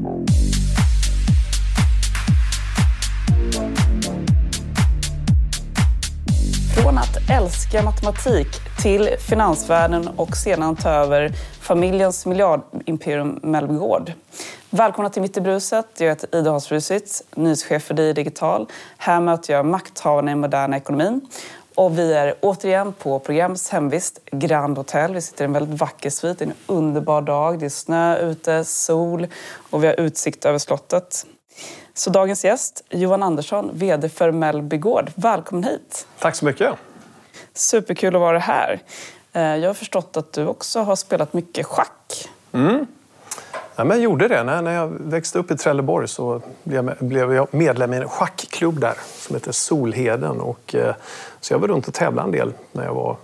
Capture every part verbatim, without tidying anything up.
Från att älska matematik till finansvärlden och sedan ta över familjens miljardimperium Mellby Gård. Välkomna till Mitt i bruset. Jag heter Ida Hasbrusitz, nyhetschef för D I Digital. Här möter jag makthavarna i moderna ekonomin. Och vi är återigen på programs hemvist, Grand Hotel. Vi sitter i en väldigt vacker svit, en underbar dag. Det är snö ute, sol och vi har utsikt över slottet. Så dagens gäst, Johan Andersson, vd för Mellby Gård. Välkommen hit. Tack så mycket. Superkul att vara här. Jag har förstått att du också har spelat mycket schack. Mm. Ja, men jag gjorde det. När jag växte upp i Trelleborg så blev jag medlem i en schackklubb där som heter Solheden. Och, så jag var runt och tävlade en del när jag var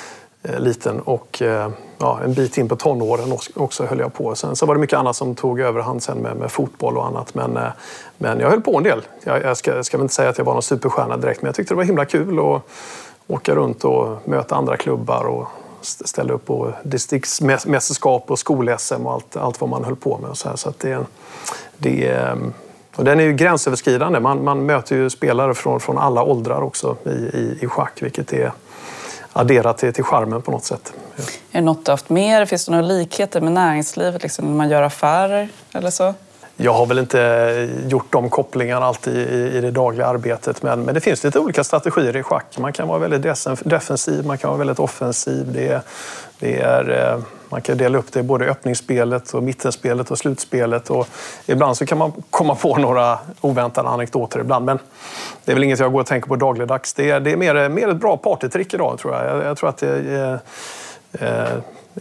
liten och ja, en bit in på tonåren också höll jag på. Sen så var det mycket annat som tog överhand sen med, med fotboll och annat. Men, men jag höll på en del. Jag, jag, ska, jag ska väl inte säga att jag var någon superstjärna direkt, men jag tyckte det var himla kul att åka runt och möta andra klubbar och ställa upp på distriktsmästerskap och skol-S M och allt, allt vad man höll på med. Och så här. Så att det, det, och den är ju gränsöverskridande. Man, man möter ju spelare från, från alla åldrar också i, i, i schack, vilket är adderat till, till charmen på något sätt. Ja. Är det något du haft mer? Finns det några likheter med näringslivet liksom, när man gör affärer eller så? Jag har väl inte gjort de kopplingarna alltid i, i det dagliga arbetet, men, men det finns lite olika strategier i schack. Man kan vara väldigt defensiv, man kan vara väldigt offensiv. Det är, det är, man kan dela upp det i både öppningsspelet och mittenspelet och slutspelet. Och ibland så kan man komma på några oväntade anekdoter ibland, men det är väl inget jag går och tänker på dagligdags. Det är, det är mer, mer ett bra partytrick idag, tror jag. Jag, jag tror att det är eh,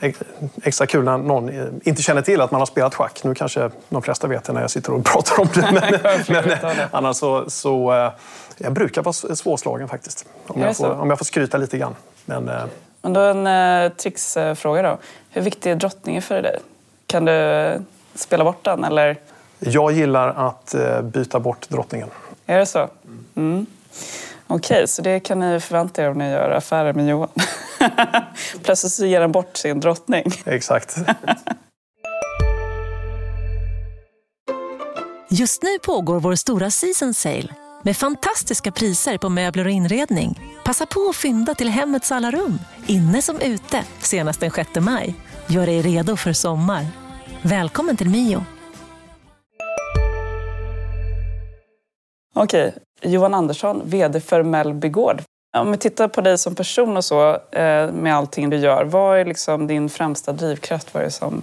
extra kul när någon inte känner till att man har spelat schack. Nu kanske de flesta vet det när jag sitter och pratar om det. Men, men annars så, så jag brukar vara svårslagen faktiskt. Om jag, får, om jag får skryta lite grann. Men, men då en eh, tricksfråga då. Hur viktig är drottningen för dig? Kan du spela bort den eller? Jag gillar att eh, byta bort drottningen. Är det så? Mm. Okej, okay, så det kan ni förvänta er om ni gör affärer med Johan. Plötsligt så ger han bort sin drottning. Exakt. Just nu pågår vår stora season sale med fantastiska priser på möbler och inredning. Passa på att fynda till hemmets alla rum, inne som ute, senast den sjätte maj. Gör dig redo för sommar. Välkommen till Mio. Okej, Johan Andersson, vd för Mellby Gård. Om vi tittar på dig som person och så, med allting du gör, vad är liksom din främsta drivkraft? Vad är det som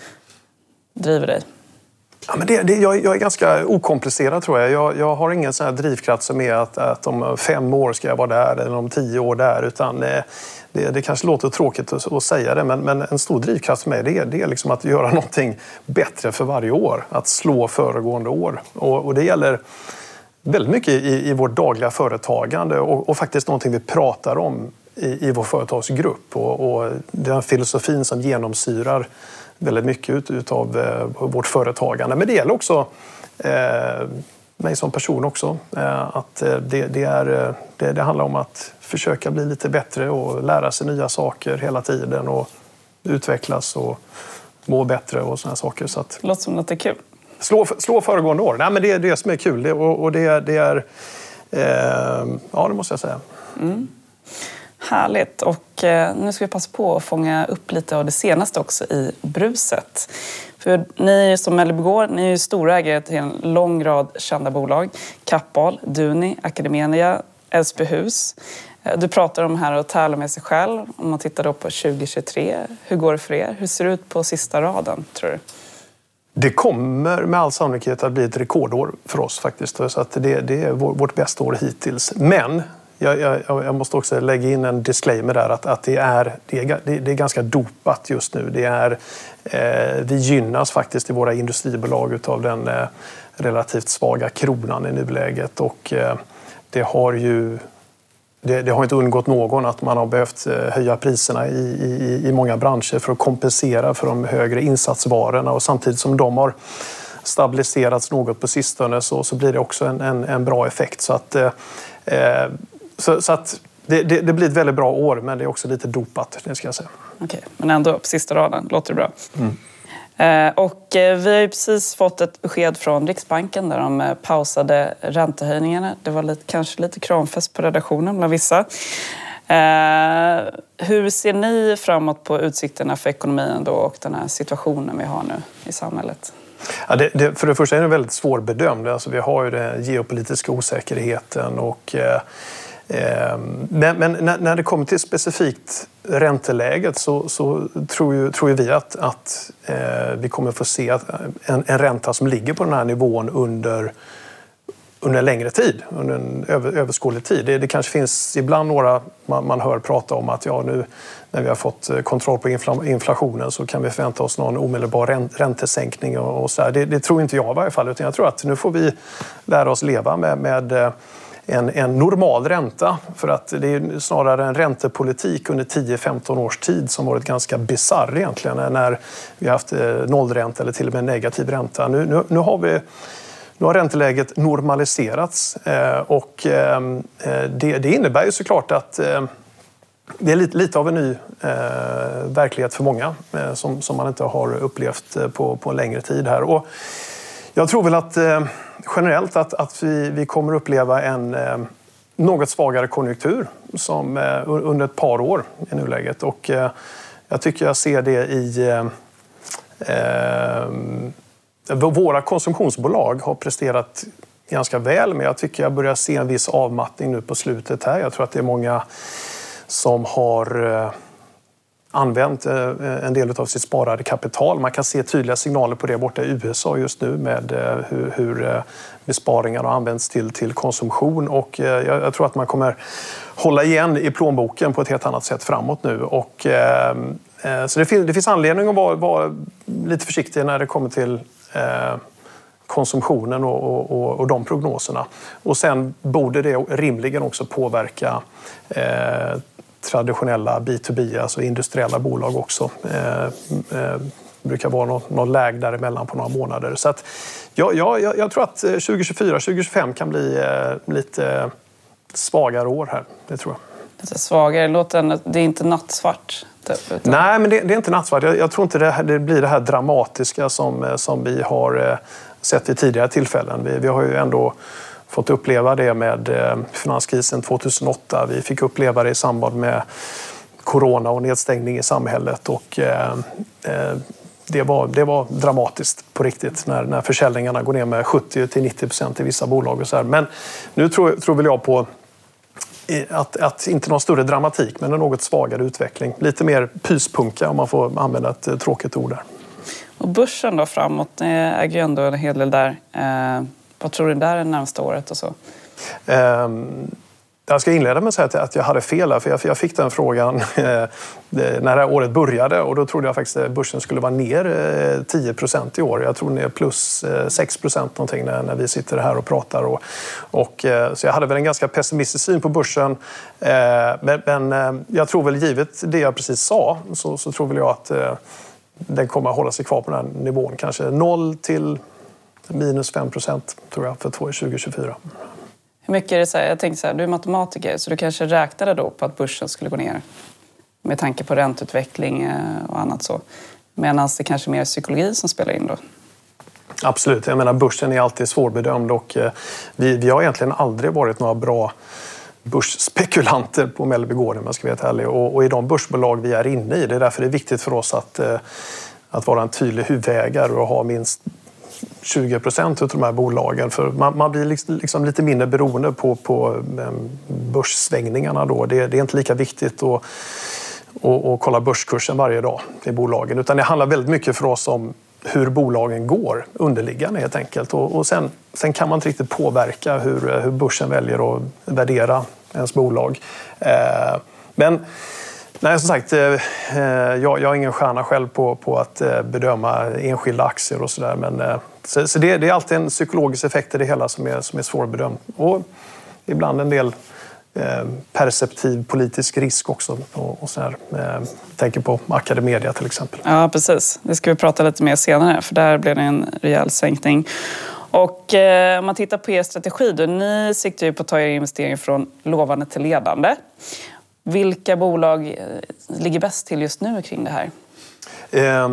driver dig? Ja, men det, det, jag, jag är ganska okomplicerad, tror jag. Jag, jag har ingen sån här drivkraft som är att, att om fem år ska jag vara där eller om tio år där. Utan det, det, det kanske låter tråkigt att, att säga det, men, men en stor drivkraft för mig det är, det är liksom att göra någonting bättre för varje år. Att slå föregående år. Och, och det gäller väldigt mycket i, i vårt dagliga företagande och, och faktiskt någonting vi pratar om i, i vår företagsgrupp. Och, och den filosofin som genomsyrar väldigt mycket ut, utav eh, vårt företagande. Men det gäller också eh, mig som person också. Eh, att eh, det, det, är, det, det handlar om att försöka bli lite bättre och lära sig nya saker hela tiden och utvecklas och må bättre och sådana saker. Så att, låter som att det är kul. Slå, slå föregående år. Nej, men det är det som är kul. Det, och, och det, det är... Eh, ja, det måste jag säga. Mm. Härligt. Och eh, nu ska vi passa på att fånga upp lite av det senaste också i bruset. För ni som Mellby Gård, ni är ju storägare till en lång rad kända bolag. Kappahl, Duni, Academia, Älvsbyhus. Du pratar om här och tävla med sig själv. Om man tittar då på tjugo tjugotre. Hur går det för er? Hur ser det ut på sista raden, tror du? Det kommer med all sannolikhet att bli ett rekordår för oss faktiskt. Så att det, det är vårt bästa år hittills. Men jag, jag, jag måste också lägga in en disclaimer där att, att det, är, det, är, det är ganska dopat just nu. Det är, eh, vi gynnas faktiskt i våra industribolag utav den eh, relativt svaga kronan i nuläget. Och eh, det har ju... Det, det har inte undgått någon att man har behövt höja priserna i, i, i många branscher för att kompensera för de högre insatsvarorna. Och samtidigt som de har stabiliserats något på sistone så, så blir det också en, en, en bra effekt. Så att, eh, så, så att det, det, det blir ett väldigt bra år, men det är också lite dopat, det ska jag säga. Okej, men ändå på sista raden låter det bra. Mm. Och vi har ju precis fått ett besked från Riksbanken där de pausade räntehöjningarna. Det var lite, kanske lite kramfest på redaktionen bland vissa. Eh, hur ser ni framåt på utsikterna för ekonomin då och den här situationen vi har nu i samhället? Ja, det, det, för det första är det väldigt svårbedömd. Alltså, vi har ju den geopolitiska osäkerheten. Och, eh, eh, men men när, när det kommer till specifikt ränteläget så, så tror, ju, tror ju vi att, att eh, vi kommer få se att en, en ränta som ligger på den här nivån under under en längre tid, under en över, överskådlig tid. Det, det kanske finns ibland några man, man hör prata om att ja, nu när vi har fått kontroll på inflationen så kan vi förvänta oss någon omedelbar räntesänkning och, och så där. Det, det tror inte jag i varje fall, utan jag tror att nu får vi lära oss leva med, med en, en normal ränta. För att det är snarare en räntepolitik under tio till femton års tid som varit ganska bizarr egentligen när vi har haft nollränta eller till och med negativ ränta. Nu, nu, nu har vi Nu har ränteläget normaliserats och det, det innebär ju såklart att det är lite, lite av en ny verklighet för många som, som man inte har upplevt på, på en längre tid här. Och jag tror väl att generellt att, att vi, vi kommer uppleva en något svagare konjunktur som under ett par år i nuläget. Och jag tycker jag ser det i eh, våra konsumtionsbolag har presterat ganska väl, men jag tycker jag börjar se en viss avmattning nu på slutet här. Jag tror att det är många som har använt en del av sitt sparade kapital. Man kan se tydliga signaler på det borta i U S A just nu med hur, hur besparingarna har använts till, till konsumtion. Och jag, jag tror att man kommer hålla igen i plånboken på ett helt annat sätt framåt nu. Och, eh, så det finns, det finns anledning att vara, vara lite försiktig när det kommer till eh, konsumtionen och, och, och de prognoserna. Och sen borde det rimligen också påverka eh, traditionella B to B, alltså industriella bolag också. Eh, eh, brukar vara något, något läge däremellan på några månader. Så att, ja, ja, jag tror att tjugo tjugofyra tjugo tjugofem kan bli eh, lite svagare år här, det tror jag. Lite svagare, låter, det är inte nattsvart? Typ, utan... Nej, men det, det är inte nattsvart. Jag, jag tror inte det, det blir det här dramatiska som, som vi har eh, sett i tidigare tillfällen. Vi, vi har ju ändå fått uppleva det med eh, finanskrisen tjugohundraåtta. Vi fick uppleva det i samband med corona och nedstängning i samhället. Och, eh, eh, det, var, det var dramatiskt på riktigt när, när försäljningarna går ner med sjuttio till nittio procent i vissa bolag. Och så här. Men nu tror, tror väl jag på att, att inte någon större dramatik, men en något svagare utveckling. Lite mer pyspunka om man får använda ett tråkigt ord där. Och börsen då framåt äger ju ändå en hel del där. Eh, vad tror du där det närmaste året och så? Um, jag ska inleda med att säga att jag hade fel här, för jag, för jag fick den frågan eh, när det här året började, och då trodde jag faktiskt att börsen skulle vara ner eh, tio procent i år. Jag tror ner plus eh, sex procent någonting när, när vi sitter här och pratar. Och, och, eh, så jag hade väl en ganska pessimistisk syn på börsen. Eh, men men eh, jag tror väl, givet det jag precis sa, så, så tror väl jag att eh, den kommer att hålla sig kvar på den här nivån. Kanske noll till minus fem procent tror jag för tjugo tjugofyra. Hur mycket är det så här? Jag tänkte så här, du är matematiker så du kanske räknade då på att börsen skulle gå ner med tanke på ränteutveckling och annat så. Medan det kanske är mer psykologi som spelar in då? Absolut. Jag menar, börsen är alltid svårbedömd och vi, vi har egentligen aldrig varit några bra börsspekulanter på Mellby Gård, om jag ska vara helt ärlig. Och, och i de börsbolag vi är inne i, det är därför det är viktigt för oss att, att vara en tydlig huvudägare och ha minst tjugo procent av de här bolagen. För man, man blir liksom, liksom lite mindre beroende på, på börssvängningarna då. Det, det är inte lika viktigt att, att, att kolla börskursen varje dag i bolagen. Utan det handlar väldigt mycket för oss om hur bolagen går underliggande helt enkelt. Och, och sen, sen kan man inte riktigt påverka hur, hur börsen väljer att värdera ens bolag. Eh, men Nej, som sagt, jag, jag har ingen stjärna själv på, på att bedöma enskilda aktier och sådär. Men så, så det, det är alltid en psykologisk effekt i det hela som är, som är svårbedömd. Och ibland en del eh, perceptiv politisk risk också. Och, och så här, eh, tänker på Academedia till exempel. Ja, precis. Det ska vi prata lite mer senare, för där blev det en rejäl sänkning. Och eh, om man tittar på er strategi då, ni siktar ju på att ta er investering från lovande till ledande. Vilka bolag ligger bäst till just nu kring det här?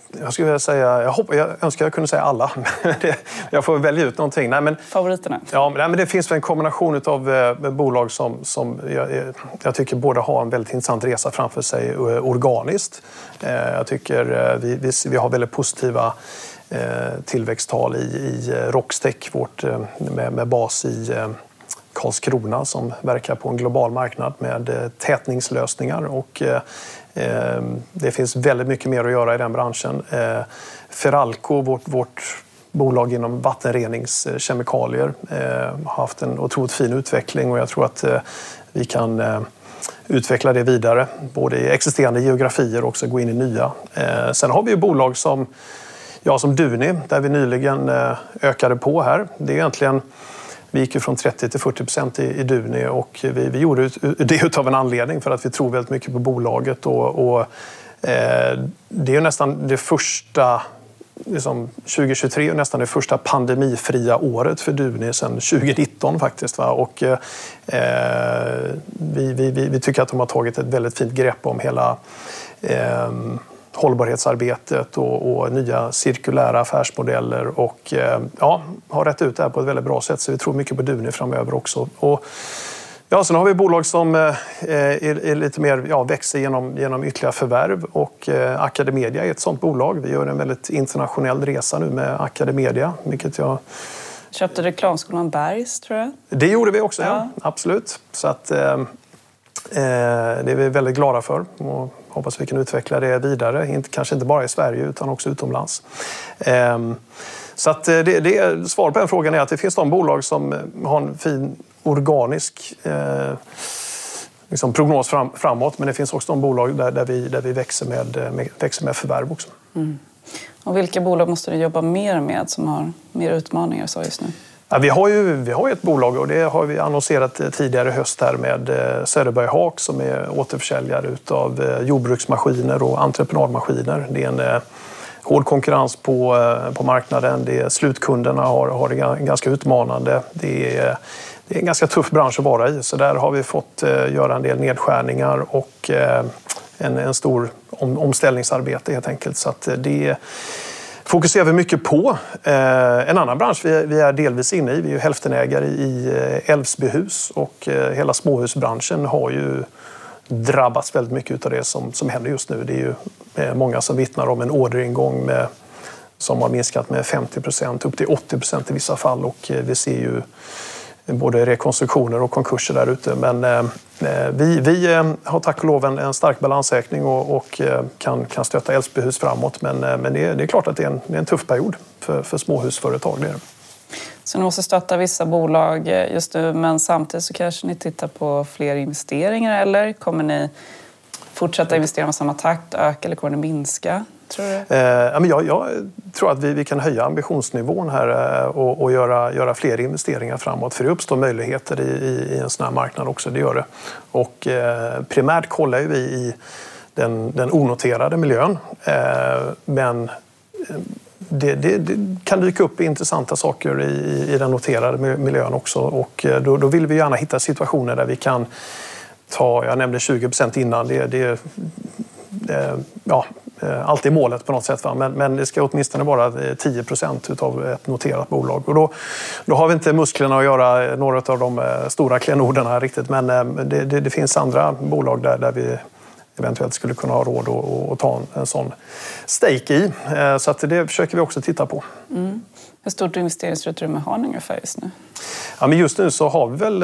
Jag skulle vilja säga, jag, hoppas, jag önskar jag kunde säga alla. Jag får välja ut någonting. Nej, men, favoriterna? Ja, men, nej, men det finns väl en kombination av eh, bolag som, som jag, jag tycker både har en väldigt intressant resa framför sig eh, organiskt. Eh, jag tycker eh, vi, vi, vi har väldigt positiva eh, tillväxttal i, i Rockstech, vårt, eh, med, med bas i eh, Karlskrona som verkar på en global marknad med eh, tätningslösningar. Och, eh, det finns väldigt mycket mer att göra i den branschen. Feralco, vårt, vårt bolag inom vattenreningskemikalier, har haft en otroligt fin utveckling och jag tror att vi kan utveckla det vidare, både i existerande geografier och också gå in i nya. Sen har vi ju bolag som, ja, som Duni, där vi nyligen ökade på här. Det är egentligen... Vi gick ju från trettio till fyrtio procent i, i Duni och vi, vi gjorde det av en anledning för att vi tror väldigt mycket på bolaget. Och, och, eh, det är ju nästan det första, liksom tjugohundratjugotre, nästan det första pandemifria året för Duni sedan tjugonitton faktiskt. Va? Och, eh, vi, vi, vi tycker att de har tagit ett väldigt fint grepp om hela... Eh, hållbarhetsarbetet och, och nya cirkulära affärsmodeller och eh, ja, har rätt ut det här på ett väldigt bra sätt så vi tror mycket på Duni framöver också. Och, ja, sen har vi bolag som eh, är, är lite mer, ja, växer genom, genom ytterligare förvärv och eh, Academedia är ett sådant bolag. Vi gör en väldigt internationell resa nu med Academedia, vilket jag... Köpte reklamskolan Bergs, tror jag. Det gjorde vi också, ja. Ja. Absolut. Så att, eh, eh, det är vi väldigt glada för. Och hoppas vi kan utveckla det vidare, inte, kanske inte bara i Sverige utan också utomlands. Ehm, så att det, det, svar på den frågan är att det finns de bolag som har en fin organisk eh, liksom prognos fram, framåt, men det finns också de bolag där, där, vi, där vi växer med, med, växer med förvärv också. Mm. Och vilka bolag måste du jobba mer med som har mer utmaningar så just nu? Ja, vi har ju vi har ett bolag och det har vi annonserat tidigare höst här med Söderberg Haak som är återförsäljare av jordbruksmaskiner och entreprenadmaskiner. Det är en hård konkurrens på, på marknaden. Det är, slutkunderna har, har det ganska utmanande. Det är, det är en ganska tuff bransch att vara i. Så där har vi fått göra en del nedskärningar och en, en stor om, omställningsarbete helt enkelt. Så att det fokuserar vi mycket på. Eh, en annan bransch vi, vi är delvis inne i, vi är ju hälftenägare i eh, Älvsbyhus och eh, hela småhusbranschen har ju drabbats väldigt mycket av det som, som händer just nu. Det är ju eh, många som vittnar om en orderingång med, som har minskat med femtio procent upp till åttio procent i vissa fall och eh, vi ser ju både rekonstruktioner och konkurser där ute. Men eh, vi, vi eh, har tack och lov en, en stark balansräkning och, och eh, kan, kan stötta Älvsbyhus framåt. Men, eh, men det, är, det är klart att det är en, det är en tuff period för, för småhusföretag. Det är. Så ni måste stötta vissa bolag just nu, men samtidigt så kanske ni tittar på fler investeringar eller kommer ni fortsätta investera med samma takt, öka eller kommer det minska? Tror du? Eh, jag, jag tror att vi, vi kan höja ambitionsnivån här och, och göra, göra fler investeringar framåt. För det uppstår möjligheter i, i, i en sån här marknad också, det gör det. Och eh, primärt kollar vi i den, den onoterade miljön. Eh, men det, det, det kan dyka upp intressanta saker i, i den noterade miljön också. Och då, då vill vi gärna hitta situationer där vi kan ta, jag nämnde tjugo procent innan, det, det, det ja, allt är målet på något sätt. Va? Men, men det ska åtminstone vara tio procent av ett noterat bolag. Och då, då har vi inte musklerna att göra några av de stora klenoderna riktigt. Men det, det, det finns andra bolag där, där vi eventuellt skulle kunna ha råd att, att ta en, en sån stake i. Så att det försöker vi också titta på. Mm. Hur stort investeringsutrymme har ni ungefär just nu? Ja, men just nu så har vi väl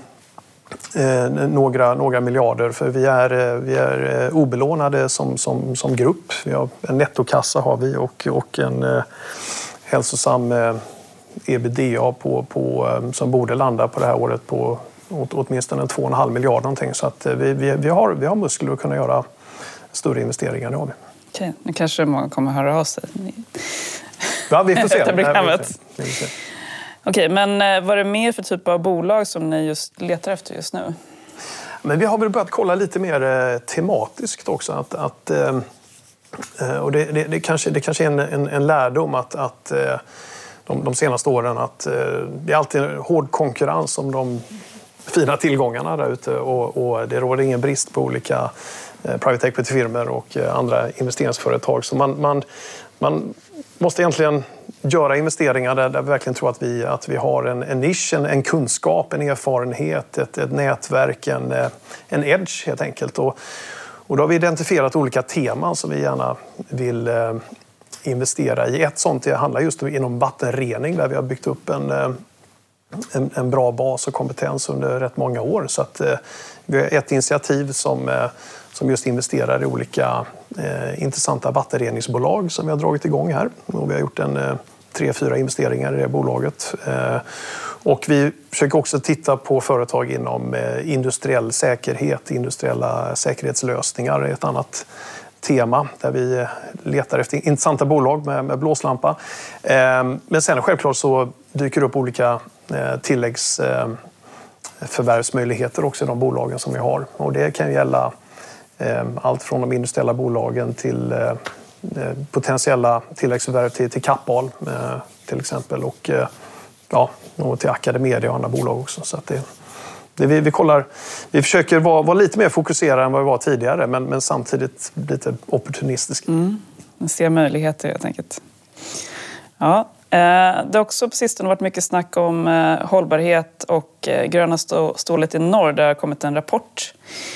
Eh, några, några miljarder för vi är, vi är obelånade som, som, som grupp. Vi har en nettokassa har vi och, och en eh, hälsosam eh, ebitda på, på, eh, som borde landa på det här året på åt, åtminstone en två och en halv miljard någonting. Så att vi, vi, vi, har, vi har muskler att kunna göra större investeringar. Det har vi. Okej, nu kanske många kommer att höra av sig. Ja, vi får se. Det Nej, vi får se. Okej, men vad är det mer för typ av bolag som ni just letar efter just nu? Men vi har väl börjat kolla lite mer eh, tematiskt också. Att, att, eh, och det, det, det, kanske, det kanske är en, en, en lärdom att, att eh, de, de senaste åren att eh, det är alltid en hård konkurrens om de fina tillgångarna där ute. Och, och det råder ingen brist på olika private equity-firmor och andra investeringsföretag. Så man, man, man måste egentligen göra investeringar där, där vi verkligen tror att vi, att vi har en, en nisch, en, en kunskap, en erfarenhet, ett, ett nätverk, en, en edge helt enkelt. Och, och då har vi identifierat olika teman som vi gärna vill eh, investera i. Ett sånt det handlar just inom vattenrening där vi har byggt upp en, en, en bra bas och kompetens under rätt många år. Så att, eh, vi har ett initiativ som, eh, som just investerar i olika eh, intressanta vattenreningsbolag som vi har dragit igång här. Och vi har gjort en, eh, tre, fyra investeringar i det bolaget. Eh, och vi försöker också titta på företag inom eh, industriell säkerhet, industriella säkerhetslösningar är ett annat tema där vi letar efter intressanta bolag med, med blåslampa. Eh, men sen självklart så dyker det upp olika eh, tilläggsförvärvsmöjligheter eh, också i de bolagen som vi har. Och det kan gälla eh, allt från de industriella bolagen till eh, potentiella tilläggsförvärv till, till Kappahl eh, till exempel och, eh, ja, och till Academedia och andra bolag också. Så att det, det vi, vi, kollar, vi försöker vara, vara lite mer fokuserade än vad vi var tidigare men, men samtidigt lite opportunistiska. Mm. Man ser möjligheter helt enkelt. Ja, eh, det har också på sistone varit mycket snack om eh, hållbarhet och eh, gröna stå, stålet i norr. Det har kommit en rapport.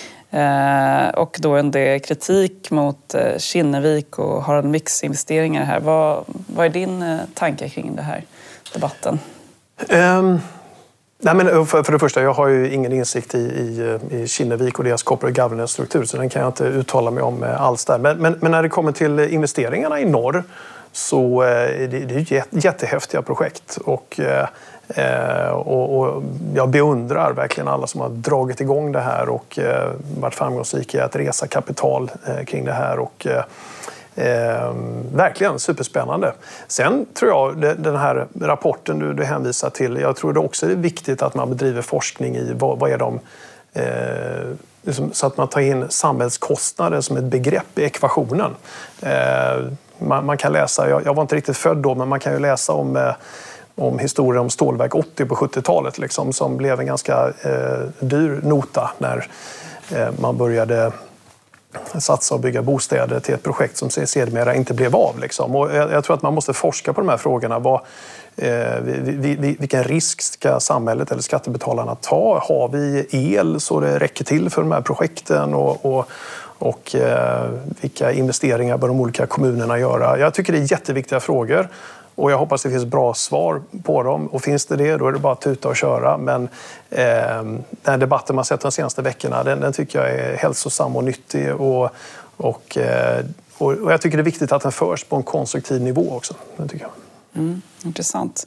Eh, och då en del kritik mot eh, Kinnevik och Harald Mix investeringar här. Vad, vad är din eh, tanke kring det här debatten? Um, nej men för, för det första, jag har ju ingen insikt i, i, i Kinnevik och deras corporate governance-struktur så den kan jag inte uttala mig om alls där. Men, men, men när det kommer till investeringarna i norr så eh, det, det är jättehäftiga projekt och eh, Eh, och, och jag beundrar verkligen alla som har dragit igång det här och eh, varit framgångsrika i att resa kapital eh, kring det här och eh, eh, verkligen superspännande. Sen tror jag det, den här rapporten du, du hänvisar till, jag tror det också är viktigt att man bedriver forskning i vad, vad är de eh, liksom, så att man tar in samhällskostnader som ett begrepp i ekvationen. Eh, man, man kan läsa, jag, jag var inte riktigt född då men man kan ju läsa om eh, om historien om stålverk åttio på sjuttiotalet liksom, som blev en ganska eh, dyr nota när eh, man började satsa och bygga bostäder till ett projekt som sedermera inte blev av. Liksom. Och jag, jag tror att man måste forska på de här frågorna. Vad, eh, vi, vi, vilken risk ska samhället eller skattebetalarna ta? Har vi el så det räcker till för de här projekten? Och, och, och eh, vilka investeringar bör de olika kommunerna göra? Jag tycker det är jätteviktiga frågor. Och jag hoppas det finns bra svar på dem. Och finns det det, då är det bara att tuta och köra. Men eh, den här debatten man sett de senaste veckorna, den, den tycker jag är hälsosam och nyttig. Och, och, eh, och jag tycker det är viktigt att den förs på en konstruktiv nivå också. Det tycker jag. Mm, intressant.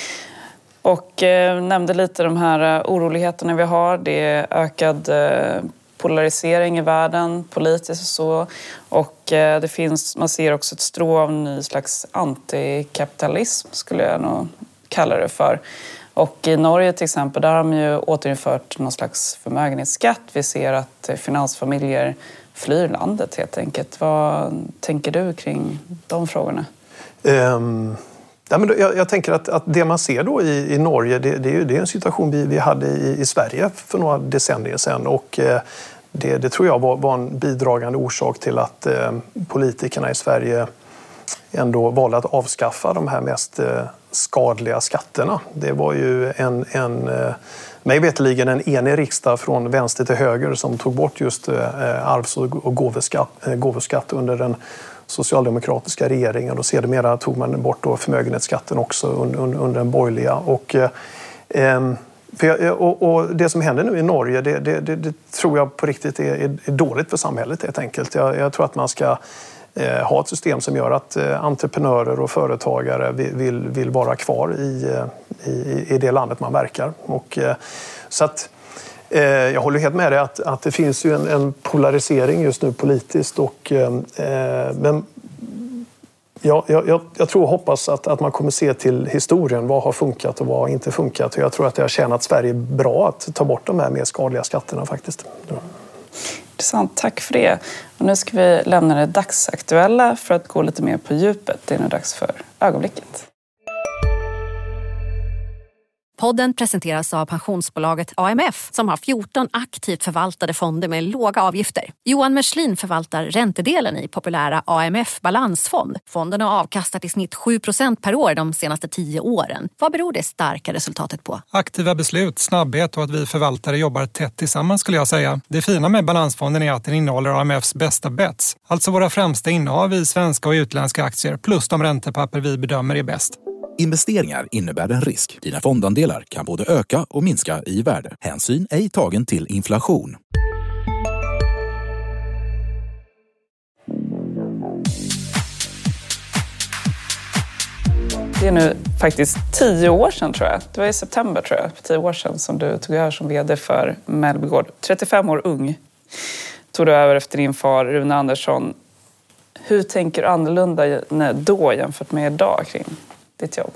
Och eh, nämnde lite de här oroligheterna vi har. Det är ökad eh, polarisering i världen, politiskt och så. Och eh, det finns, man ser också ett strå av en ny slags antikapitalism, skulle jag nog kalla det för. Och i Norge till exempel, där har de ju återinfört någon slags förmögenhetsskatt. Vi ser att finansfamiljer flyr landet helt enkelt. Vad tänker du kring de frågorna? Um... Ja, men jag, jag tänker att, att det man ser då i, i Norge, det, det, är, det är en situation vi, vi hade i, i Sverige för några decennier sedan. Och eh, det, det tror jag var, var en bidragande orsak till att eh, politikerna i Sverige ändå valde att avskaffa de här mest eh, skadliga skatterna. Det var ju en, en eh, mig veterligen en enig riksdag från vänster till höger som tog bort just eh, arvs- och gåvoskatt, eh, gåvoskatt under den socialdemokratiska regeringen och sedermera tog man bort då förmögenhetsskatten också under, under den borgerliga. Och, eh, för, och, och det som händer nu i Norge, det, det, det, det tror jag på riktigt är, är dåligt för samhället helt enkelt. Jag, jag tror att man ska eh, ha ett system som gör att eh, entreprenörer och företagare vill, vill, vill vara kvar i, i, i det landet man verkar. Och, eh, så att jag håller helt med dig att, att det finns ju en, en polarisering just nu politiskt. Och, eh, men jag, jag, jag tror och hoppas att, att man kommer se till historien. Vad har funkat och vad har inte funkat. Och jag tror att det har tjänat Sverige bra att ta bort de här mer skadliga skatterna faktiskt. Ja. Intressant, tack för det. Och nu ska vi lämna det dagsaktuella för att gå lite mer på djupet. Det är nu dags för ögonblicket. Podden presenteras av pensionsbolaget A M F som har fjorton aktivt förvaltade fonder med låga avgifter. Johan Merslin förvaltar räntedelen i populära A M F Balansfond. Fonden har avkastat i snitt sju procent per år de senaste tio åren. Vad beror det starka resultatet på? Aktiva beslut, snabbhet och att vi förvaltare jobbar tätt tillsammans skulle jag säga. Det fina med Balansfonden är att den innehåller A M Fs bästa bets. Alltså våra främsta innehav i svenska och utländska aktier plus de räntepapper vi bedömer är bäst. Investeringar innebär en risk. Dina fondandelar kan både öka och minska i värde. Hänsyn ej tagen till inflation. Det är nu faktiskt tio år sedan tror jag. Det var i september tror jag, för tio år sedan som du tog över som vd för Mellby Gård. trettiofem år ung tog du över efter din far Rune Andersson. Hur tänker du annorlunda då jämfört med idag kring ditt jobb?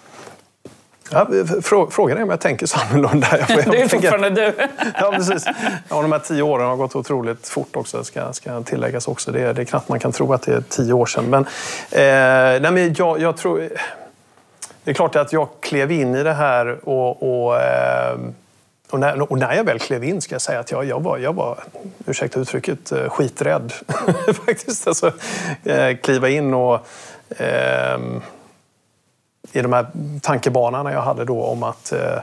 Ja, frågan är om jag tänker så annorlunda. Jag, jag det är fortfarande du. Ja, precis. Ja, de här tio åren har gått otroligt fort också, ska, ska tilläggas också. Det är, det är knappt man kan tro att det är tio år sedan. Men, eh, nej, men jag, jag tror... Det är klart att jag klev in i det här och... och eh, Och när, och när jag väl klev in ska jag säga att jag, jag, var, jag var, ursäkta uttrycket, skiträdd. Faktiskt. Alltså, eh, kliva in och eh, i de här tankebanorna jag hade då om att eh,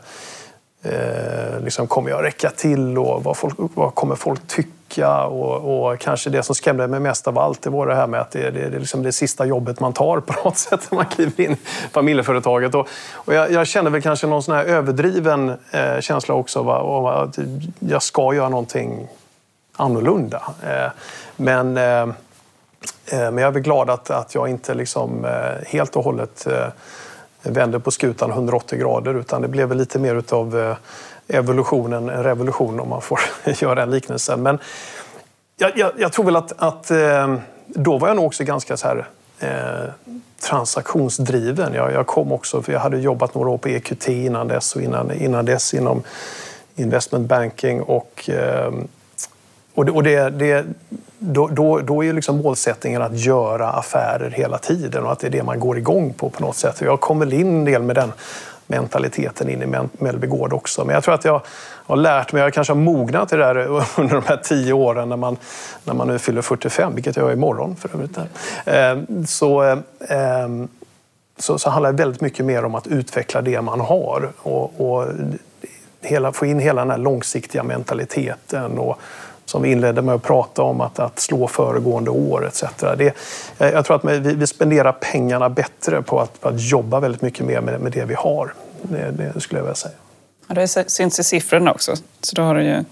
eh, liksom, kommer jag räcka till och vad, folk, vad kommer folk tycka? Och, och kanske det som skrämde mig mest av allt det var det här med att det, det, det är liksom det sista jobbet man tar på något sätt när man kliver in i familjeföretaget. Och, och jag, jag kände väl kanske någon sån här överdriven eh, känsla också va, om att jag ska göra någonting annorlunda. Eh, men, eh, men jag är väl glad att, att jag inte liksom, eh, helt och hållet eh, vände på skutan hundraåttio grader utan det blev lite mer utav eh, evolutionen, en revolution om man får göra en liknelse. Men jag, jag, jag tror väl att, att eh, då var jag nog också ganska så här eh, transaktionsdriven. Jag, jag kom också, för jag hade jobbat några år på E Q T innan dess och innan, innan dess inom investment banking och, eh, och, det, och det, det, då, då, då är ju liksom målsättningen att göra affärer hela tiden och att det är det man går igång på på något sätt. Jag kom väl in en del med den mentaliteten in i Mellby Gård också. Men jag tror att jag har lärt mig, jag kanske har mognat i det där under de här tio åren när man, när man nu fyller fyrtiofem, vilket jag är imorgon för övrigt. Så, så, så handlar det väldigt mycket mer om att utveckla det man har och, och hela, få in hela den här långsiktiga mentaliteten och som vi inledde med att prata om, att, att slå föregående år et cetera. Det, jag tror att vi, vi spenderar pengarna bättre på att, på att jobba väldigt mycket mer med, med det vi har. Det, det skulle jag vilja säga. Ja, det syns i siffrorna också, så då har du ju...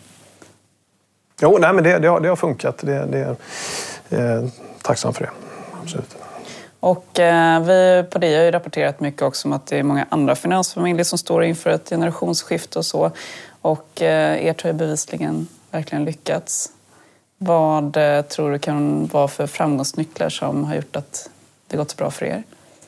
Jo, nej, men det, det, har, det har funkat. Det, det, eh, tacksam för det, absolut. Och eh, vi på det har ju rapporterat mycket också om att det är många andra finansfamiljer som står inför ett generationsskifte och så. Och eh, ert har ju bevisligen verkligen lyckats. Vad eh, tror du kan vara för framgångsnycklar som har gjort att det gått så bra för er?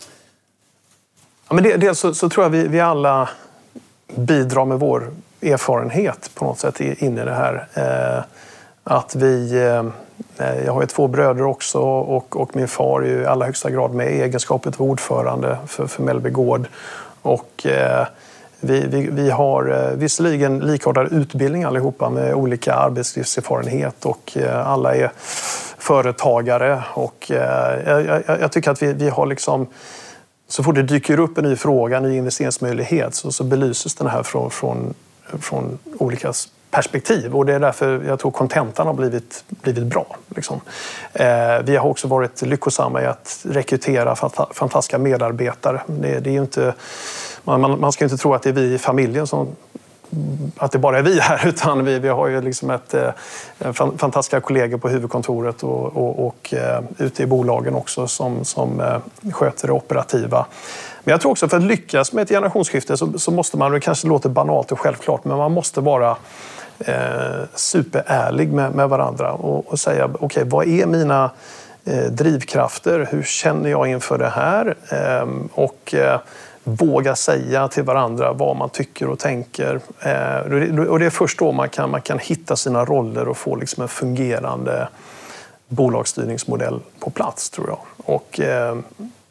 Ja, men det, dels så, så tror jag vi, vi alla bidrar med vår erfarenhet på något sätt in i det här. Eh, att vi... Eh, jag har ju två bröder också och, och min far är ju i allra högsta grad med i egenskapet av ordförande för, för Mellby Gård. Och... Eh, Vi, vi, vi har eh, visserligen likartad utbildning allihopa med olika arbetslivserfarenhet och eh, alla är företagare. Och, eh, jag, jag tycker att vi, vi har liksom, så fort det dyker upp en ny fråga, en ny investeringsmöjlighet så, så belyses den här från, från, från olika perspektiv. Och det är därför jag tror kontentan har blivit, blivit bra. Liksom. Eh, vi har också varit lyckosamma i att rekrytera fanta- fantastiska medarbetare. Det, det är ju inte... Man, man, man ska inte tro att det är vi i familjen som att det bara är vi här, utan vi, vi har ju liksom ett, eh, fantastiska kollegor på huvudkontoret och, och, och eh, ute i bolagen också som, som eh, sköter det operativa. Men jag tror också för att lyckas med ett generationsskifte så, så måste man, det kanske låter banalt och självklart, men man måste vara eh, superärlig med, med varandra och, och säga okej, okay, vad är mina eh, drivkrafter? Hur känner jag inför det här? Eh, och eh, våga säga till varandra vad man tycker och tänker. Eh, och det är först då man kan, man kan hitta sina roller och få liksom en fungerande bolagsstyrningsmodell på plats, tror jag. Och, eh,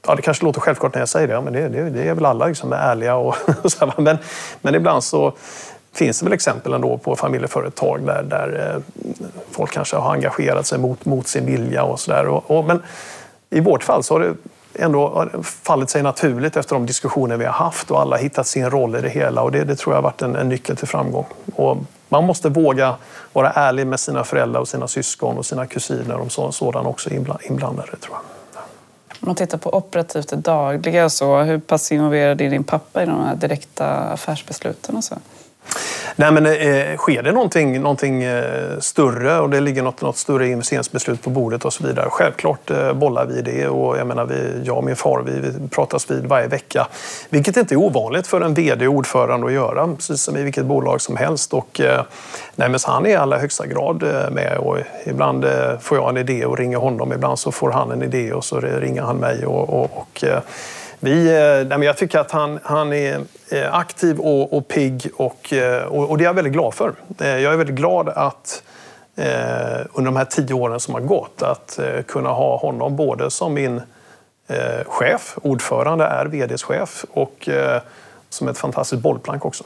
ja, det kanske låter självklart när jag säger det, men det, det, det är väl alla liksom ärliga och, och så här, men, men ibland så finns det väl exempel ändå på familjeföretag där, där eh, folk kanske har engagerat sig mot, mot sin vilja och sådär. Och, och, men i vårt fall så har det ändå fallit sig naturligt efter de diskussioner vi har haft och alla har hittat sin roll i det hela, och det, det tror jag har varit en, en nyckel till framgång. Och man måste våga vara ärlig med sina föräldrar och sina syskon och sina kusiner om så, sådana också inblandade, tror jag. Om man tittar på operativt det dagliga, så hur pass involverad är din pappa i de här direkta affärsbesluten och så? Nej, men eh, sker det någonting, någonting eh, större och det ligger något, något större investeringsbeslut på bordet och så vidare, självklart eh, bollar vi det, och jag menar, vi, jag och min far vi, vi pratas vid varje vecka, vilket inte är ovanligt för en vd och ordförande att göra, precis som i vilket bolag som helst. Och eh, nej, men han är i allra högsta grad eh, med, och ibland eh, får jag en idé och ringer honom, ibland så får han en idé och så ringer han mig och, och, och eh, Vi, jag tycker att han, han är aktiv och, och pigg, och, och det är jag väldigt glad för. Jag är väldigt glad att eh, under de här tio åren som har gått att eh, kunna ha honom både som min eh, chef, ordförande är vd:s chef, och eh, som ett fantastiskt bollplank också.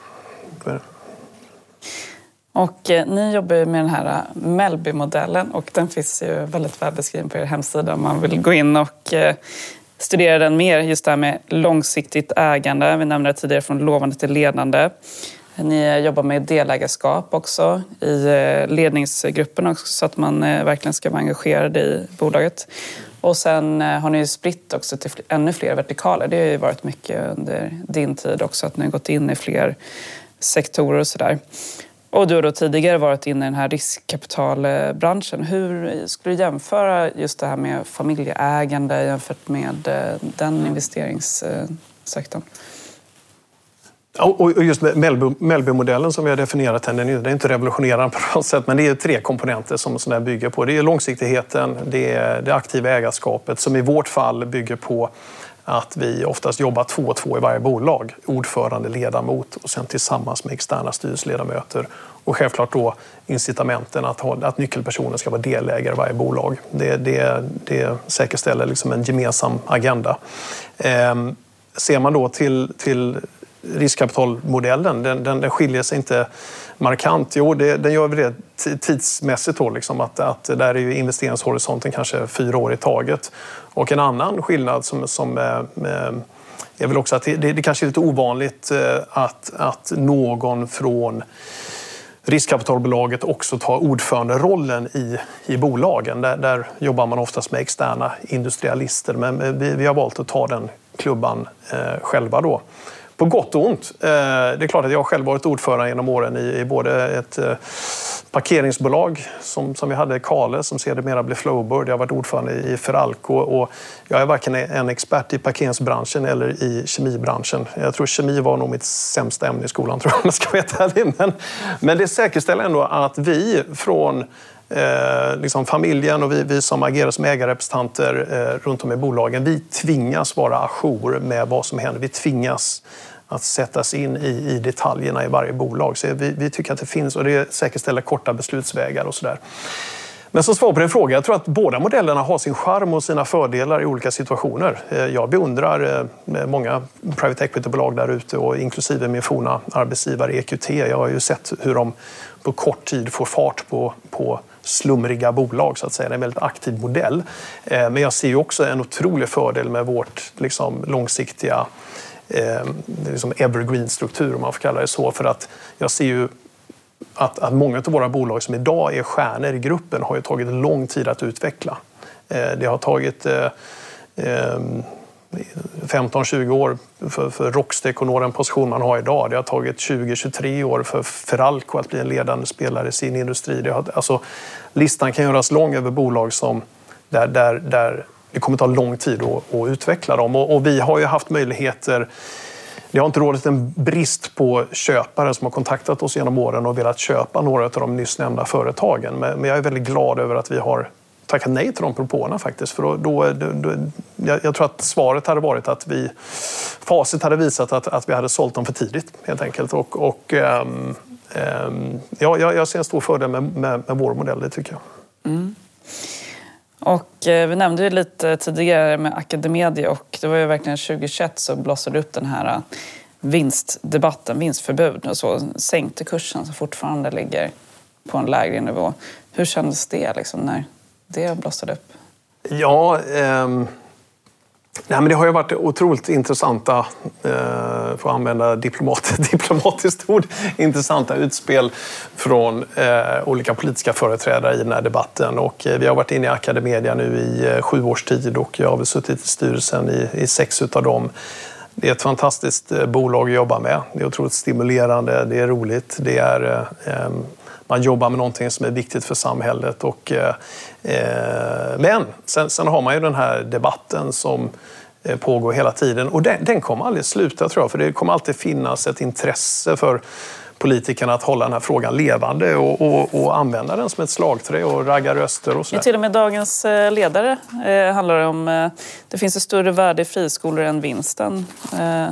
Och eh, ni jobbar ju med den här Mellby-modellen, och den finns ju väldigt väl beskriven på er hemsida om man vill gå in och eh, studera den mer, just det här med långsiktigt ägande. Vi nämnde det tidigare, från lovande till ledande. Ni jobbar med delägarskap också i ledningsgruppen också, så att man verkligen ska vara engagerad i bolaget. Och sen har ni ju spritt också till ännu fler vertikaler. Det har ju varit mycket under din tid också, att ni har gått in i fler sektorer och sådär. Och du har då tidigare varit inne i den här riskkapitalbranschen. Hur skulle du jämföra just det här med familjeägande jämfört med den investeringssektorn? Och just Mellby-modellen som vi har definierat den, den är inte revolutionerande på något sätt, men det är tre komponenter som sådär bygger på. Det är långsiktigheten, det är det aktiva ägarskapet som i vårt fall bygger på att vi oftast jobbar två och två i varje bolag, ordförande, ledamot, och sen tillsammans med externa styrelseledamöter. Och självklart då incitamenten att, ha, att nyckelpersoner ska vara delägare i varje bolag. Det, det, det säkerställer liksom en gemensam agenda. Eh, ser man då till, till riskkapitalmodellen, den, den, den skiljer sig inte markant. Jo, det, den gör det tidsmässigt då, liksom att, att där är ju investeringshorisonten kanske fyra år i taget. Och en annan skillnad som, som eh, är väl också att det, det kanske är lite ovanligt eh, att, att någon från riskkapitalbolaget också tar ordföranderollen i, i bolagen. Där, där jobbar man oftast med externa industrialister, men vi, vi har valt att ta den klubban eh, själva då. På gott och ont. Det är klart att jag själv varit ordförande genom åren i, i både ett parkeringsbolag som, som vi hade, Kale, som sedermera blev Flowbird. Jag har varit ordförande i Feralco, och jag är varken en expert i parkeringsbranschen eller i kemibranschen. Jag tror kemi var nog mitt sämsta ämne i skolan, tror jag, om jag ska veta det. Men, men det säkerställer ändå att vi från Eh, liksom familjen och vi, vi som agerar som ägarrepresentanter eh, runt om i bolagen, vi tvingas vara ajour med vad som händer. Vi tvingas att sättas in i, i detaljerna i varje bolag. Så vi, vi tycker att det finns, och det säkerställer korta beslutsvägar och sådär. Men som svar på din fråga, jag tror att båda modellerna har sin charm och sina fördelar i olika situationer. Eh, jag beundrar eh, många private equity-bolag där ute, och inklusive min forna arbetsgivare E Q T. Jag har ju sett hur de på kort tid får fart på, på slumriga bolag, så att säga. Det är en väldigt aktiv modell. Men jag ser ju också en otrolig fördel med vårt liksom, långsiktiga eh, liksom evergreen-struktur, om man får kalla det så. För att jag ser ju att, att många av våra bolag som idag är stjärnor i gruppen har ju tagit lång tid att utveckla. Eh, det har tagit eh, eh, femton tjugo år för, för Rockstech att nå den position man har idag. Det har tagit tjugo till tjugotre år för Feralco att bli en ledande spelare i sin industri. Det har, alltså, listan kan göras lång över bolag som, där, där, där det kommer ta lång tid att, att utveckla dem. Och, och vi har ju haft möjligheter. Det har inte rådat en brist på köpare som har kontaktat oss genom åren och velat köpa några av de nyss nämnda företagen. Men, men jag är väldigt glad över att vi har tackat nej till de propåerna faktiskt. För då, då, då, jag, jag tror att svaret hade varit att vi, facit hade visat att, att vi hade sålt dem för tidigt helt enkelt. Och, och um, um, ja, jag, jag ser en stor fördel med, med, med vår modell, det tycker jag. Mm. Och eh, vi nämnde ju lite tidigare med Academedia och det var ju verkligen tjugohundratjugoett så blossade upp den här vinstdebatten, vinstförbud och så sänkte kursen som fortfarande ligger på en lägre nivå. Hur kändes det liksom när det blossade upp? Ja, ehm... Nej, men det har ju varit otroligt intressanta, eh, för att använda diplomat, diplomatiskt ord, intressanta utspel från eh, olika politiska företrädare i den här debatten. Och, eh, vi har varit inne i Academedia nu i eh, sju års tid och jag har väl suttit i styrelsen i, i sex utav dem. Det är ett fantastiskt eh, bolag att jobba med. Det är otroligt stimulerande, det är roligt, det är... Eh, Man jobbar med någonting som är viktigt för samhället. Och, eh, men sen, sen har man ju den här debatten som eh, pågår hela tiden. Och den, den kommer aldrig sluta tror jag. För det kommer alltid finnas ett intresse för politikerna att hålla den här frågan levande. Och, och, och använda den som ett slagträ och ragga röster och så. Ja, till och med dagens ledare eh, handlar om... Eh, det finns ett större värde i friskolor än vinsten. Eh,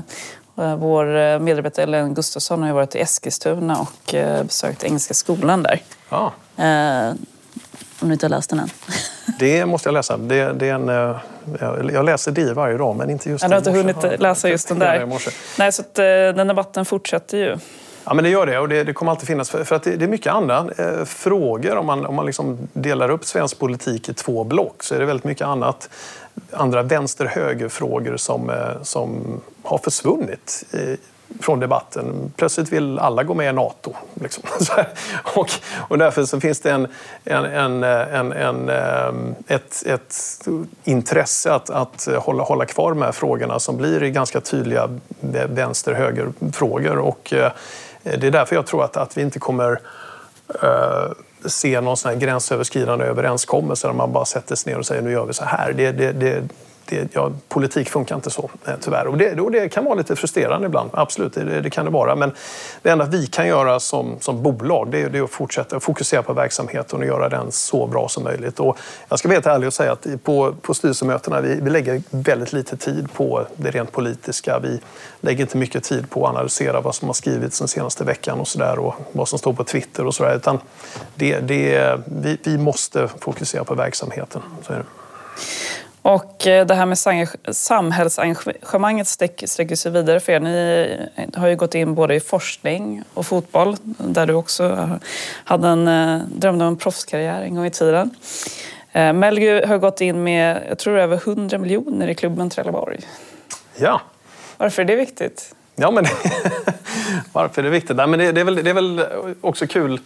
Vår medarbetare Ellen Gustafsson har ju varit i Eskilstuna och besökt Engelska skolan där. Ja. Eh, om du inte har läst den än. Det måste jag läsa. Det, det är en, jag läser det varje dag, men inte just den. Jag har inte hunnit läsa just den där. Nej, så att, den debatten fortsätter ju. Ja, men det gör det och det, det kommer alltid finnas. För, för att det, det är mycket andra eh, frågor. Om man, om man liksom delar upp svensk politik i två block så är det väldigt mycket annat. Andra vänster-höger-frågor som, eh, som har försvunnit eh, från debatten. Plötsligt vill alla gå med i NATO. Liksom. och, och därför så finns det en, en, en, en, en, ett, ett intresse att, att hålla, hålla kvar de här frågorna som blir ganska tydliga vänster-höger-frågor. Och eh, det är därför jag tror att, att vi inte kommer eh, se någon sån här gränsöverskridande överenskommelse där man bara sätter sig ner och säger nu gör vi så här. Det, det, det, det, ja, politik funkar inte så, tyvärr. Och det, och det kan vara lite frustrerande ibland, absolut, det, det kan det vara. Men det enda vi kan göra som, som bolag det är, det är att fortsätta fokusera på verksamheten och göra den så bra som möjligt. Och jag ska vara helt ärlig och säga att på, på styrelsemötena vi, vi lägger väldigt lite tid på det rent politiska. Vi lägger inte mycket tid på att analysera vad som har skrivits den senaste veckan och sådär och vad som står på Twitter och sådär. Utan det, det, vi, vi måste fokusera på verksamheten, så är det. Och det här med samhällsengagemanget sträcker sig vidare för er. Ni har ju gått in både i forskning och fotboll där du också hade en, drömde om en proffskarriär en gång i tiden. Melby har gått in med, jag tror över hundra miljoner i klubben Trelleborg. Ja. Varför är det viktigt? Ja, men varför är det viktigt? Nej, men det, det, är väl, det är väl också kul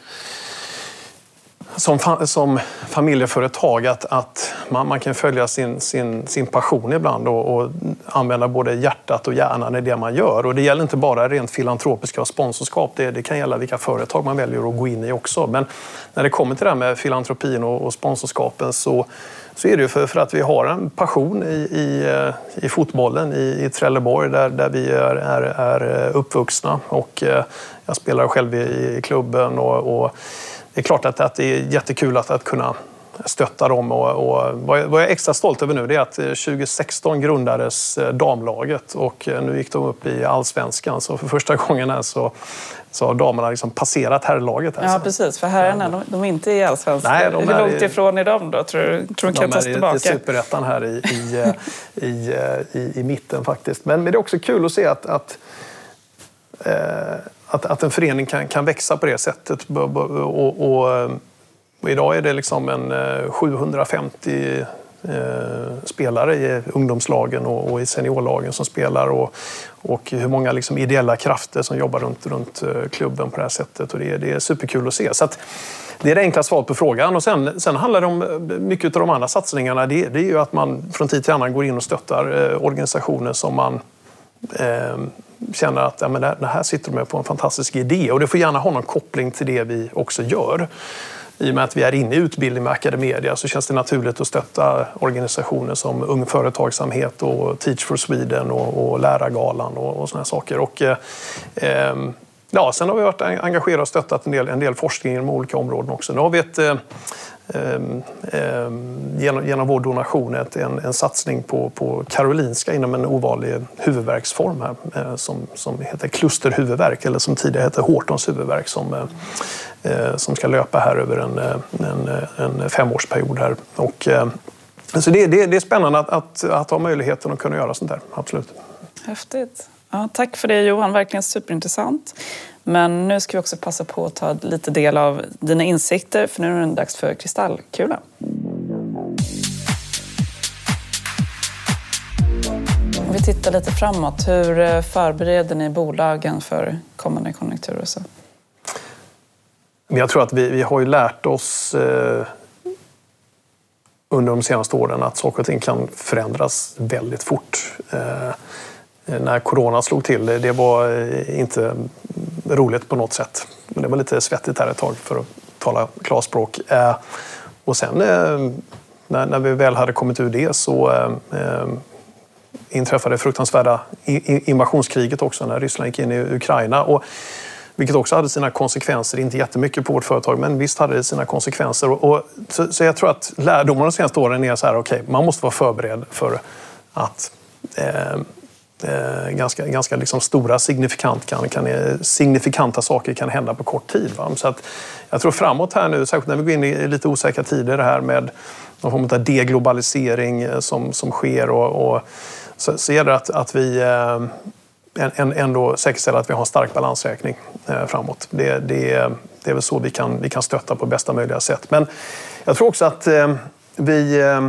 som, som familjeföretag att, att man, man kan följa sin, sin, sin passion ibland och, och använda både hjärtat och hjärnan i det man gör. Och det gäller inte bara rent filantropiska och sponsorskap, det, det kan gälla vilka företag man väljer att gå in i också. Men när det kommer till det här med filantropin och, och sponsorskapen så, så är det ju för, för att vi har en passion i, i, i fotbollen i, i Trelleborg där, där vi är, är, är uppvuxna. Och jag spelar själv i, i klubben och, och det är klart att, att det är jättekul att, att kunna stötta dem. Och, och vad jag är extra stolt över nu det är att tjugo sexton grundades damlaget och nu gick de upp i Allsvenskan. Så för första gången här så, så har damerna liksom passerat herrlaget. Här. Ja, precis. För herrarna, de, de är inte i Allsvenskan. Nej, de är hur långt ifrån är de då? Tror, tror de kan tas tillbaka? De är i superettan här i, i, i, i, i mitten faktiskt. Men, men det är också kul att se att, att eh, Att, att en förening kan, kan växa på det sättet. Och, och, och, och idag är det liksom en sjuhundrafemtio eh, spelare i ungdomslagen och, och i seniorlagen som spelar. Och, och hur många liksom ideella krafter som jobbar runt, runt klubben på det här sättet. Och det, är, det är superkul att se. Så att, det är det enkla svaret på frågan. Och sen, sen handlar det om mycket av de andra satsningarna. Det, det är ju att man från tid till annan går in och stöttar eh, organisationer som man eh, känner att ja, men det här sitter de med på en fantastisk idé och det får gärna ha någon koppling till det vi också gör. I och med att vi är inne i utbildning med Academedia så känns det naturligt att stötta organisationer som Ung Företagsamhet och Teach for Sweden och, och Lärargalan och, och såna här saker. Och, eh, ja, sen har vi varit engagerade och stöttat en del, en del forskning inom olika områden också. Nu har vi ett eh, Um, um, genom, genom vår donation ett, en, en satsning på, på Karolinska inom en ovanlig huvudvärksform här, eh, som, som heter klusterhuvudvärk eller som tidigare hette Hortons huvudvärk som, eh, som ska löpa här över en, en, en femårsperiod här. Och, eh, Så det, det, det är spännande att, att, att ha möjligheten att kunna göra sånt där, absolut. Häftigt. Ja, tack för det Johan, verkligen superintressant. Men nu ska vi också passa på att ta lite del av dina insikter, för nu är det dags för kristallkulan. Om vi tittar lite framåt, hur förbereder ni bolagen för kommande konjunkturer? Så? Jag tror att vi, vi har ju lärt oss eh, under de senaste åren att saker och ting kan förändras väldigt fort. Eh, när corona slog till, det var inte roligt på något sätt. Men det var lite svettigt här ett tag för att tala klarspråk. Eh, och sen eh, när, när vi väl hade kommit ur det så eh, inträffade det fruktansvärda invasionskriget också när Ryssland gick in i Ukraina. Och, vilket också hade sina konsekvenser, inte jättemycket på vårt företag, men visst hade det sina konsekvenser. Och, och, så, så jag tror att lärdomarna de senaste åren är så här, okej, okay, man måste vara förberedd för att eh, eh, ganska, ganska liksom stora signifikant kan, kan, signifikanta saker kan hända på kort tid. Va? Så att jag tror framåt här nu, särskilt när vi går in i lite osäkra tider, det här med någon form av deglobalisering som, som sker och, och så, så är det att, att vi eh, ändå säkerställa att vi har en stark balansräkning eh, framåt. Det, det, det är väl så vi kan, vi kan stötta på bästa möjliga sätt. Men jag tror också att eh, vi, eh,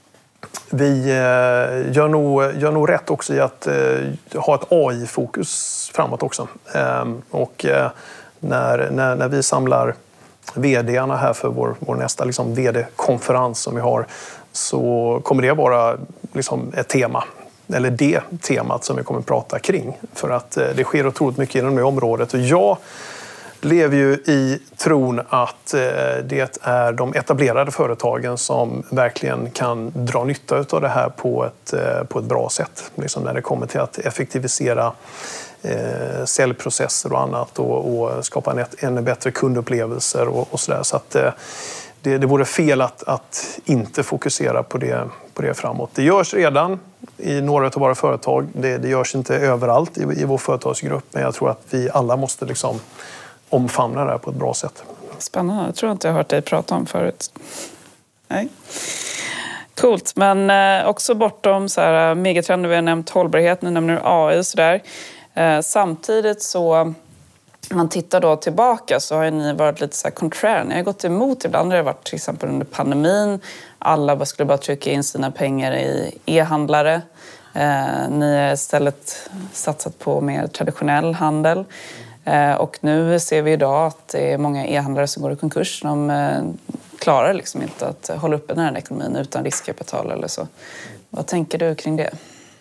vi eh, gör, nog, gör nog rätt också i att eh, ha ett A I-fokus framåt också. Eh, och eh, när, när, när vi samlar vdarna här för vår, vår nästa liksom, vd-konferens som vi har, så kommer det vara liksom, ett tema. Eller det temat som vi kommer att prata kring. För att det sker otroligt mycket inom det området. Och jag lever ju i tron att det är de etablerade företagen som verkligen kan dra nytta av det här på ett, på ett bra sätt. Liksom när det kommer till att effektivisera eh, säljprocesser och annat och, och skapa en ännu bättre kundupplevelser och, och sådär. Så att eh, det, det vore fel att, att inte fokusera på det, på det framåt. Det görs redan i några av våra företag. Det, det görs inte överallt i, i vår företagsgrupp, men jag tror att vi alla måste liksom omfamna det här på ett bra sätt. Spännande. Jag tror inte jag har hört dig prata om förut. Nej. Coolt, men eh, också bortom så här, megatrender, vi har nämnt hållbarhet, nu nämner du A I och sådär. Eh, samtidigt så, man tittar då tillbaka så har ni varit lite så här contrary. Ni har gått emot ibland, det har varit till exempel under pandemin. Alla skulle bara trycka in sina pengar i e-handlare. Eh, ni har istället satsat på mer traditionell handel. Eh, och nu ser vi idag att det är många e-handlare som går i konkurs. De eh, klarar liksom inte att hålla uppe den här ekonomin utan riskkapital eller så. Vad tänker du kring det?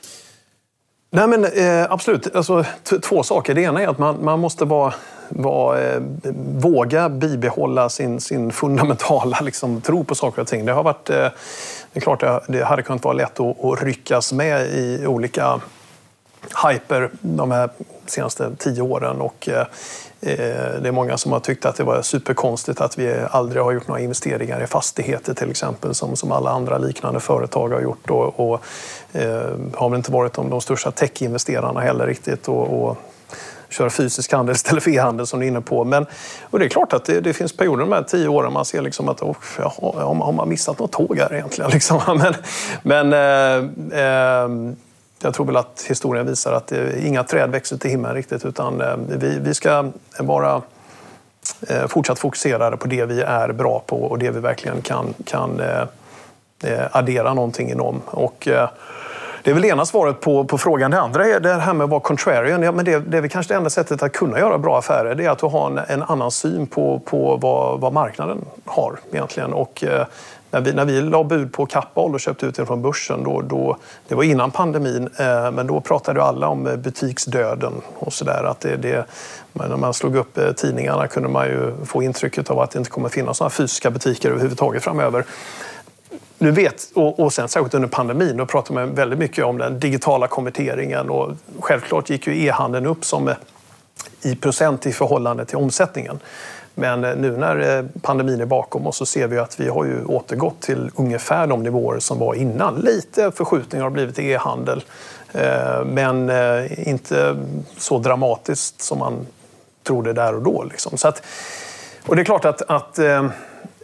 Nej men eh, absolut, alltså, t- två saker. Det ena är att man, man måste vara, vara, eh, våga bibehålla sin, sin fundamentala liksom, tro på saker och ting. Det har varit, eh, det är klart det, det hade kunnat vara lätt att, att ryckas med i olika hyper de här senaste tio åren och eh, det är många som har tyckt att det var superkonstigt att vi aldrig har gjort några investeringar i fastigheter till exempel som, som alla andra liknande företag har gjort och, och eh, har väl inte varit de, de största tech-investerarna heller riktigt och, och köra fysisk handel istället för e-handel som du är inne på. Men, och det är klart att det, det finns perioder de här tio åren man ser liksom att oh, ja, har man missat något tåg här egentligen liksom. men, men eh, eh, jag tror väl att historien visar att inga träd växer till himlen riktigt utan vi, vi ska vara fortsatt fokuserade på det vi är bra på och det vi verkligen kan, kan addera någonting inom. Och det är väl ena svaret på, på frågan. Det andra är det här med att vara contrarian. Ja, men det, det är väl kanske det enda sättet att kunna göra bra affärer. Det är att ha en, en annan syn på, på vad, vad marknaden har egentligen. Och När vi, när vi la bud på Kappahl och köpte ut den från börsen, då, då, det var innan pandemin, eh, men då pratade alla om butiksdöden och sådär. Att det, det, när man slog upp eh, tidningarna kunde man ju få intrycket av att det inte kommer finnas några fysiska butiker överhuvudtaget framöver. Nu vet, och, och sen särskilt under pandemin, då pratar man väldigt mycket om den digitala konverteringen och självklart gick ju e-handeln upp som eh, i procent i förhållande till omsättningen. Men nu när pandemin är bakom oss så ser vi att vi har ju återgått till ungefär de nivåer som var innan. Lite förskjutningar har blivit i e-handel, men inte så dramatiskt som man trodde där och då. Liksom. Så att, och det är klart att, att,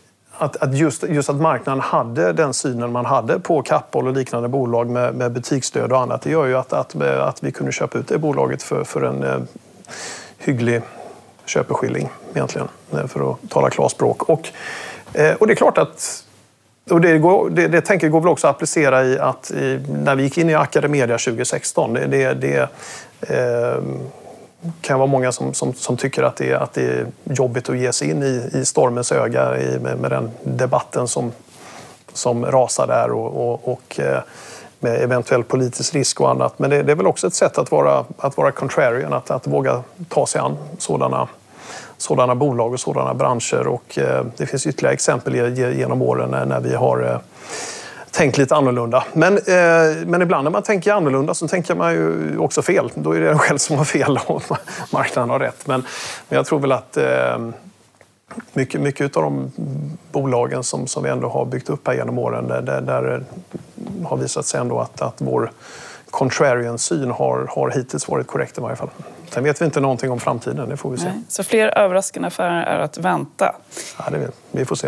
att, att just, just att marknaden hade den synen man hade på Kappahl och liknande bolag med, med butiksstöd och annat, det gör ju att, att, att vi kunde köpa ut det bolaget för, för en eh, hygglig köpeskilling egentligen, för att tala klarspråk. Och, eh, och det är klart att och det, går, det, det tänker jag går väl också att applicera i att i, när vi gick in i Academedia tjugo sexton, det, det, det eh, kan vara många som, som, som tycker att det, att det är jobbigt att ge sig in i, i stormens öga i, med, med den debatten som, som rasar där och, och, och med eventuell politisk risk och annat. Men det, det är väl också ett sätt att vara, att vara contrarian, att, att våga ta sig an sådana, sådana bolag och sådana branscher. Och eh, det finns ytterligare exempel genom åren när, när vi har eh, tänkt lite annorlunda. Men, eh, men ibland när man tänker annorlunda så tänker man ju också fel. Då är det en själv som har fel och marknaden har rätt. Men, men jag tror väl att eh, mycket, mycket av de bolagen som, som vi ändå har byggt upp här genom åren, där, där har visat sig ändå att, att vår contrarian-syn har, har hittills varit korrekt i varje fall. Sen vet vi inte någonting om framtiden, det får vi se. Nej. Så fler överraskande affärer är att vänta? Ja, det vet vi. Vi får se.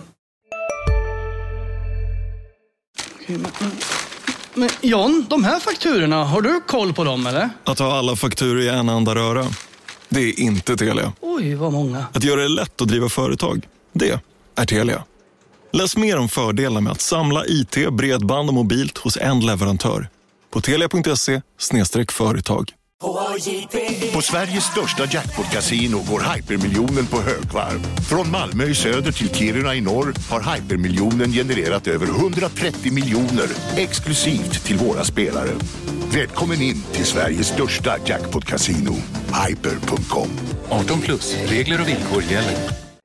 Men John, de här fakturorna, har du koll på dem eller? Att ha alla fakturor i en enda röra, det är inte Telia. Oj, vad många. Att göra det lätt att driva företag, det är Telia. Läs mer om fördelar med att samla I T, bredband och mobilt hos en leverantör på telia punkt se slash företag. På Sveriges största jackpot-casino går hypermiljonen på högvarv. Från Malmö i söder till Kiruna i norr har hypermiljonen genererat över hundratrettio miljoner exklusivt till våra spelare. Välkommen in till Sveriges största jackpot-casino, hyper punkt com. arton plus, regler och villkor gäller.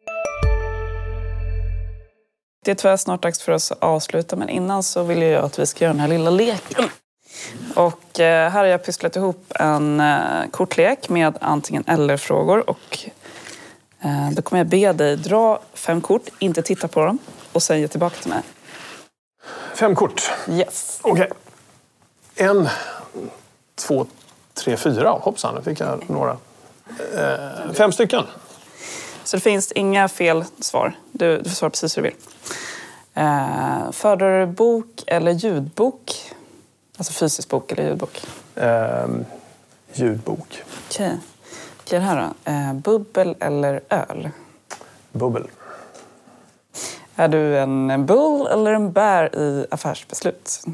Det är tyvärr snart dags för oss att avsluta, men innan så vill jag att vi ska göra den här lilla leken. Och eh, här har jag pysslat ihop en eh, kortlek med antingen eller-frågor. Och eh, då kommer jag be dig dra fem kort, inte titta på dem och sen ge tillbaka till mig. Fem kort? Yes. Okej. Okay. En, två, tre, fyra. Hoppsan, nu fick jag några. Eh, fem stycken. Så det finns inga fel svar. Du, du får svara precis hur du vill. Eh, föredrar du bok eller ljudbok? Alltså fysisk bok eller ljudbok? Eh, ljudbok. Okej. Okay. Okej, det här då. Eh, bubbel eller öl? Bubbel. Är du en bull eller en bär i affärsbeslut?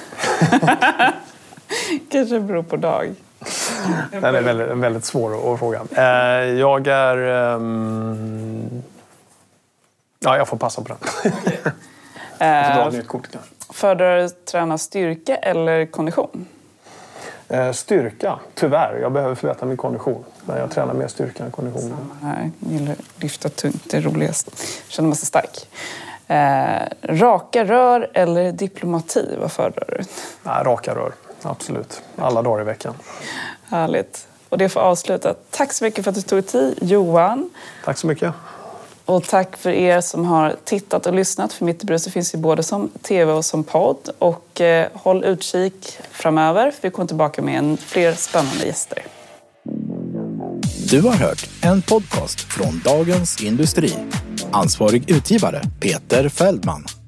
Kanske beror på dag. Den är väldigt, väldigt svår att fråga. Eh, jag är... Um... Ja, jag får passa på den. Okay. Jag får dra ett nytt kort kanske. Föredrar du träna styrka eller kondition? Eh, styrka, tyvärr. Jag behöver förbättra min kondition. Men jag tränar mer styrka än kondition. Nej, jag gillar lyfta tungt, det är roligast. Jag känner mig så stark. Eh, raka rör eller diplomati, vad föredrar du? Nej, raka rör, absolut. Alla dagar i veckan. Härligt. Och det får avsluta. Tack så mycket för att du tog tid, Johan. Tack så mycket. Och tack för er som har tittat och lyssnat. För Mitt i bruset finns ju både som tv och som podd. Och eh, håll utkik framöver, för vi kommer tillbaka med en, fler spännande gäster. Du har hört en podcast från Dagens Industri. Ansvarig utgivare Peter Fällman.